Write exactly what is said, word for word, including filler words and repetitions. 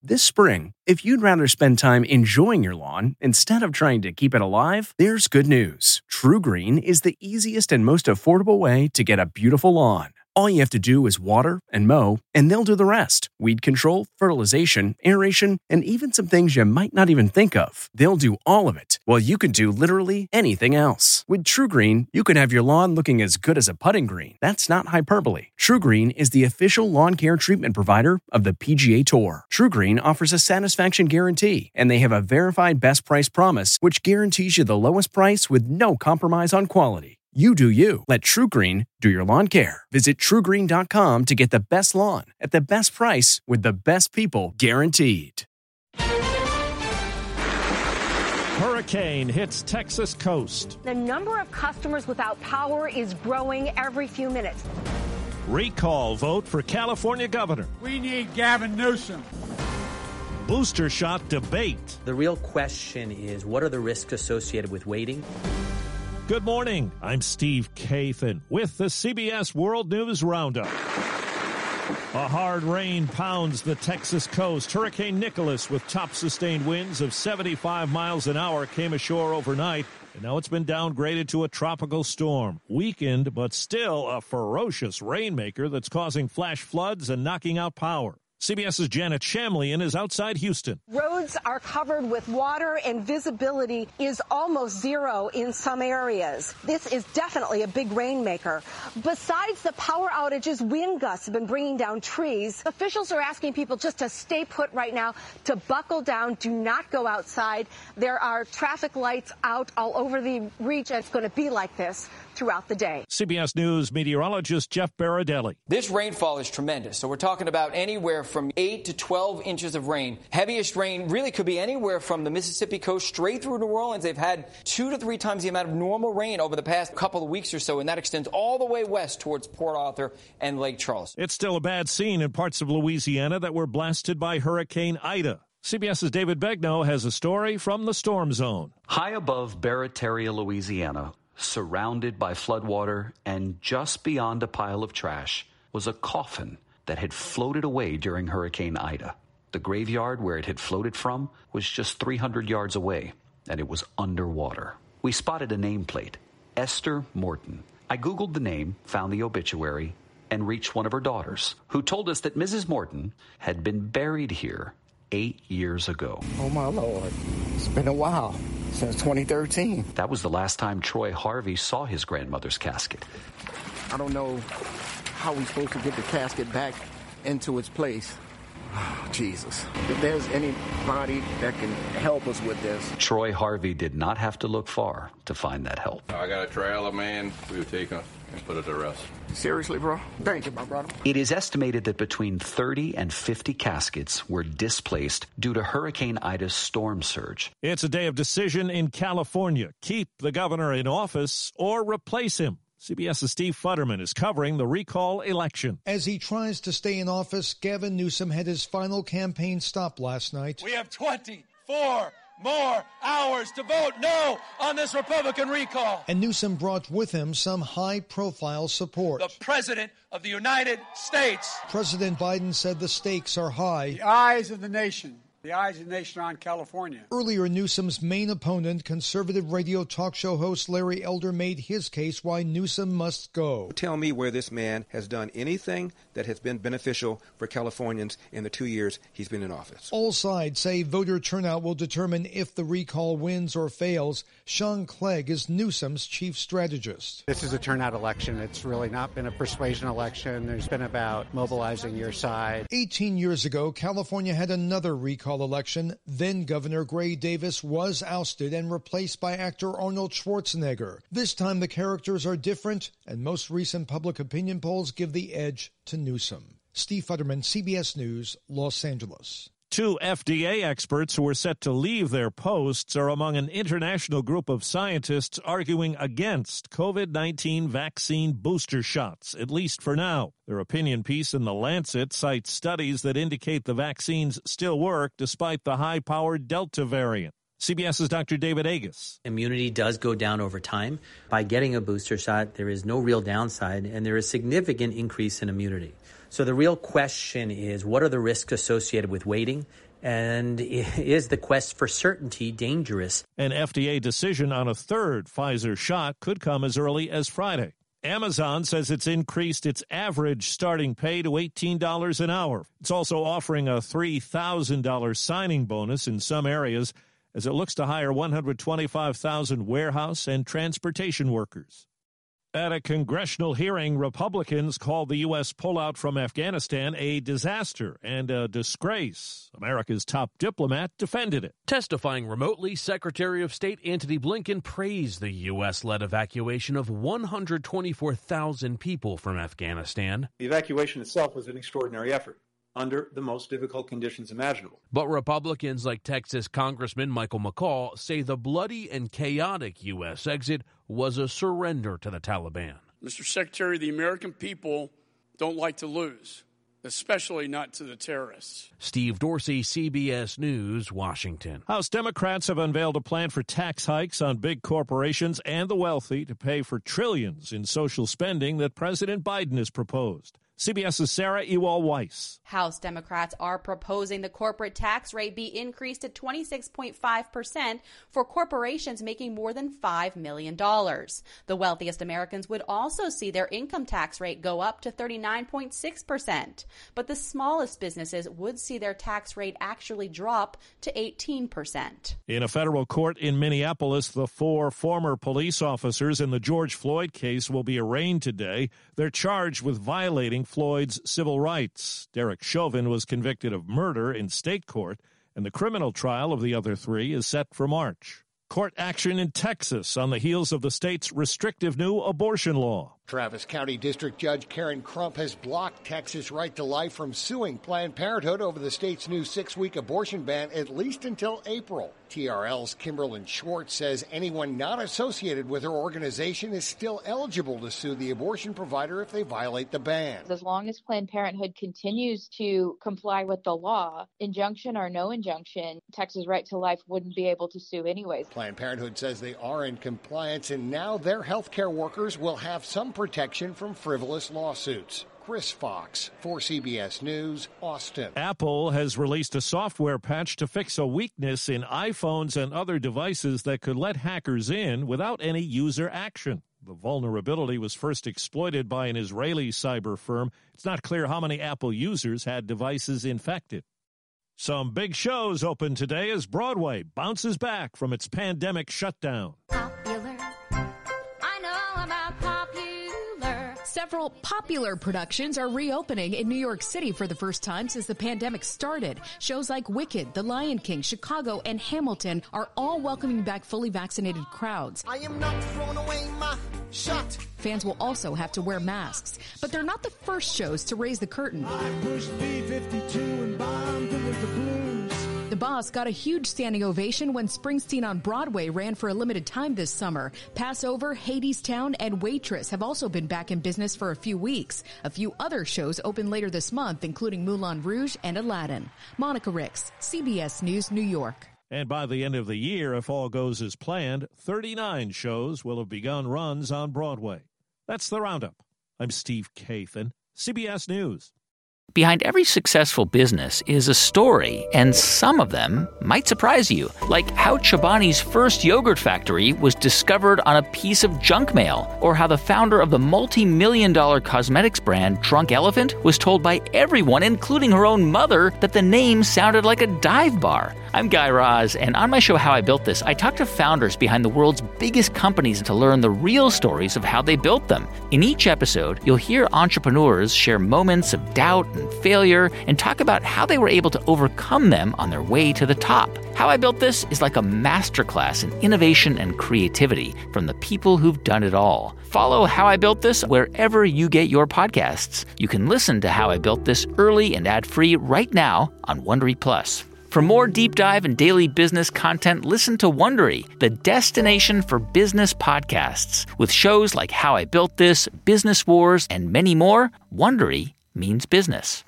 This spring, if you'd rather spend time enjoying your lawn instead of trying to keep it alive, there's good news. TruGreen is the easiest and most affordable way to get a beautiful lawn. All you have to do is water and mow, and they'll do the rest. Weed control, fertilization, aeration, and even some things you might not even think of. They'll do all of it, while you can do literally anything else. With TruGreen, you can have your lawn looking as good as a putting green. That's not hyperbole. TruGreen is the official lawn care treatment provider of the P G A Tour. TruGreen offers a satisfaction guarantee, and they have a verified best price promise, which guarantees you the lowest price with no compromise on quality. You do you. Let TruGreen do your lawn care. Visit True Green dot com to get the best lawn at the best price with the best people guaranteed. Hurricane hits Texas coast. The number of customers without power is growing every few minutes. Recall vote for California governor. We need Gavin Newsom. Booster shot debate. The real question is, what are the risks associated with waiting? Good morning. I'm Steve Kathan with the C B S World News Roundup. A hard rain pounds the Texas coast. Hurricane Nicholas, with top sustained winds of seventy-five miles an hour, came ashore overnight, and now it's been downgraded to a tropical storm. Weakened, but still a ferocious rainmaker that's causing flash floods and knocking out power. CBS's Janet Shamlian is outside Houston. Roads are covered with water and visibility is almost zero in some areas. This is definitely a big rainmaker. Besides the power outages, wind gusts have been bringing down trees. Officials are asking people just to stay put right now, to buckle down, do not go outside. There are traffic lights out all over the region. It's going to be like this throughout the day. C B S News meteorologist Jeff Baradelli. This rainfall is tremendous. So we're talking about anywhere from eight to twelve inches of rain. Heaviest rain really could be anywhere from the Mississippi coast straight through New Orleans. They've had two to three times the amount of normal rain over the past couple of weeks or so, and that extends all the way west towards Port Arthur and Lake Charles. It's still a bad scene in parts of Louisiana that were blasted by Hurricane Ida. CBS's David Begnaud has a story from the storm zone. High above Barataria, Louisiana, surrounded by floodwater and just beyond a pile of trash, was a coffin that had floated away during Hurricane Ida. The graveyard where it had floated from was just three hundred yards away, and it was underwater. We spotted a nameplate, Esther Morton. I Googled the name, found the obituary, and reached one of her daughters, who told us that Missus Morton had been buried here eight years ago. Oh, my Lord. It's been a while, since twenty thirteen. That was the last time Troy Harvey saw his grandmother's casket. I don't know how we're supposed to get the casket back into its place. Oh, Jesus. If there's anybody that can help us with this. Troy Harvey did not have to look far to find that help. I got a trailer, man. We would take him and put it to rest. Seriously, bro? Thank you, my brother. It is estimated that between thirty and fifty caskets were displaced due to Hurricane Ida's storm surge. It's a day of decision in California. Keep the governor in office or replace him. CBS's Steve Futterman is covering the recall election. As he tries to stay in office, Gavin Newsom had his final campaign stop last night. We have twenty-four more hours to vote no on this Republican recall. And Newsom brought with him some high-profile support. The President of the United States. President Biden said the stakes are high. The eyes of the nation. The eyes of the nation are on California. Earlier, Newsom's main opponent, conservative radio talk show host Larry Elder, made his case why Newsom must go. Tell me where this man has done anything that has been beneficial for Californians in the two years he's been in office. All sides say voter turnout will determine if the recall wins or fails. Sean Clegg is Newsom's chief strategist. This is a turnout election. It's really not been a persuasion election. There's been about mobilizing your side. eighteen years ago, California had another recall election. Then Governor Gray Davis was ousted and replaced by actor Arnold Schwarzenegger. This time the characters are different, and most recent public opinion polls give the edge to Newsom. Steve Futterman, C B S News, Los Angeles. Two F D A experts who are set to leave their posts are among an international group of scientists arguing against COVID nineteen vaccine booster shots, at least for now. Their opinion piece in The Lancet cites studies that indicate the vaccines still work despite the high-powered Delta variant. CBS's Doctor David Agus. Immunity does go down over time. By getting a booster shot, there is no real downside, and there is significant increase in immunity. So the real question is, what are the risks associated with waiting? And is the quest for certainty dangerous? An F D A decision on a third Pfizer shot could come as early as Friday. Amazon says it's increased its average starting pay to eighteen dollars an hour. It's also offering a three thousand dollars signing bonus in some areas as it looks to hire one hundred twenty-five thousand warehouse and transportation workers. At a congressional hearing, Republicans called the U S pullout from Afghanistan a disaster and a disgrace. America's top diplomat defended it. Testifying remotely, Secretary of State Antony Blinken praised the U S-led evacuation of one hundred twenty-four thousand people from Afghanistan. The evacuation itself was an extraordinary effort under the most difficult conditions imaginable. But Republicans like Texas Congressman Michael McCaul say the bloody and chaotic U S exit was a surrender to the Taliban. Mister Secretary, the American people don't like to lose, especially not to the terrorists. Steve Dorsey, C B S News, Washington. House Democrats have unveiled a plan for tax hikes on big corporations and the wealthy to pay for trillions in social spending that President Biden has proposed. CBS's Sarah Ewald-Weiss. House Democrats are proposing the corporate tax rate be increased to twenty-six point five percent for corporations making more than five million dollars. The wealthiest Americans would also see their income tax rate go up to thirty-nine point six percent. But the smallest businesses would see their tax rate actually drop to eighteen percent. In a federal court in Minneapolis, the four former police officers in the George Floyd case will be arraigned today. They're charged with violating Floyd's civil rights. Derek Chauvin was convicted of murder in state court, and the criminal trial of the other three is set for March. Court action in Texas on the heels of the state's restrictive new abortion law. Travis County District Judge Karen Crump has blocked Texas Right to Life from suing Planned Parenthood over the state's new six-week abortion ban at least until April. T R L's Kimberlyn Schwartz says anyone not associated with her organization is still eligible to sue the abortion provider if they violate the ban. As long as Planned Parenthood continues to comply with the law, injunction or no injunction, Texas Right to Life wouldn't be able to sue anyways. Planned Parenthood says they are in compliance, and now their health care workers will have some protection from frivolous lawsuits. Chris Fox for C B S News, Austin. Apple has released a software patch to fix a weakness in iPhones and other devices that could let hackers in without any user action. The vulnerability was first exploited by an Israeli cyber firm. It's not clear how many Apple users had devices infected. Some big shows open today as Broadway bounces back from its pandemic shutdown. Popular. I know about popular. Several popular productions are reopening in New York City for the first time since the pandemic started. Shows like Wicked, The Lion King, Chicago, and Hamilton are all welcoming back fully vaccinated crowds. I am not throwing away my shot. Fans will also have to wear masks, but they're not the first shows to raise the curtain. I pushed B fifty-two and bombed with the blues. The Boss got a huge standing ovation when Springsteen on Broadway ran for a limited time this summer. Passover, Hadestown, and Waitress have also been back in business for a few weeks. A few other shows open later this month, including Moulin Rouge and Aladdin. Monica Ricks, C B S News, New York. And by the end of the year, if all goes as planned, thirty-nine shows will have begun runs on Broadway. That's the Roundup. I'm Steve Kathan, C B S News. Behind every successful business is a story, and some of them might surprise you. Like how Chobani's first yogurt factory was discovered on a piece of junk mail, or how the founder of the multi-million dollar cosmetics brand Drunk Elephant was told by everyone, including her own mother, that the name sounded like a dive bar. I'm Guy Raz, and on my show How I Built This, I talk to founders behind the world's biggest companies to learn the real stories of how they built them. In each episode, you'll hear entrepreneurs share moments of doubt and failure and talk about how they were able to overcome them on their way to the top. How I Built This is like a masterclass in innovation and creativity from the people who've done it all. Follow How I Built This wherever you get your podcasts. You can listen to How I Built This early and ad-free right now on Wondery Plus. For more deep dive and daily business content, listen to Wondery, the destination for business podcasts. With shows like How I Built This, Business Wars, and many more, Wondery means business.